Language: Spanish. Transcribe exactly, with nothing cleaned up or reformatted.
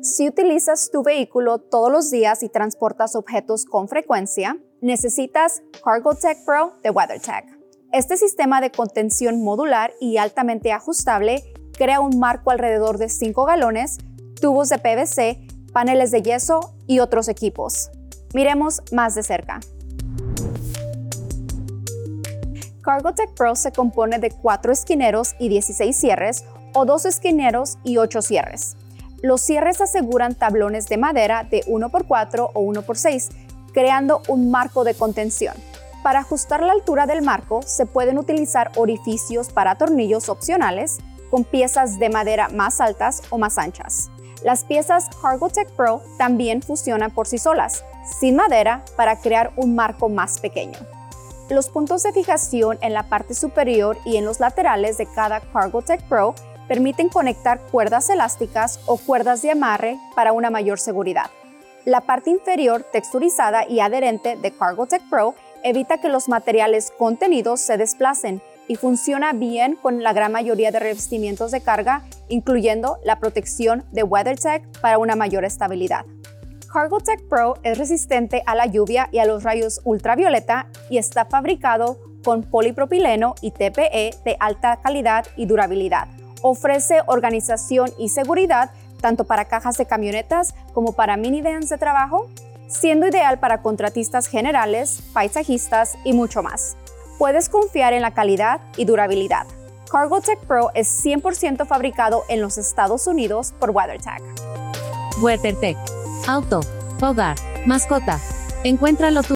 Si utilizas tu vehículo todos los días y transportas objetos con frecuencia, necesitas Cargotec Pro de WeatherTech. Este sistema de contención modular y altamente ajustable crea un marco alrededor de cinco galones, tubos de P V C, paneles de yeso y otros equipos. Miremos más de cerca. Cargotec Pro se compone de cuatro esquineros y dieciséis cierres o dos esquineros y ocho cierres. Los cierres aseguran tablones de madera de uno por cuatro o uno por seis, creando un marco de contención. Para ajustar la altura del marco, se pueden utilizar orificios para tornillos opcionales con piezas de madera más altas o más anchas. Las piezas Cargotec Pro también funcionan por sí solas, sin madera, para crear un marco más pequeño. Los puntos de fijación en la parte superior y en los laterales de cada Cargotec Pro permiten conectar cuerdas elásticas o cuerdas de amarre para una mayor seguridad. La parte inferior texturizada y adherente de Cargotec Pro evita que los materiales contenidos se desplacen y funciona bien con la gran mayoría de revestimientos de carga, incluyendo la protección de WeatherTech para una mayor estabilidad. Cargotec Pro es resistente a la lluvia y a los rayos ultravioleta y está fabricado con polipropileno y T P E de alta calidad y durabilidad. Ofrece organización y seguridad tanto para cajas de camionetas como para minivans de trabajo, siendo ideal para contratistas generales, paisajistas y mucho más. Puedes confiar en la calidad y durabilidad. Cargotec Pro es cien por ciento fabricado en los Estados Unidos por WeatherTech. WeatherTech. Auto, hogar, mascota. Encuéntralo tú.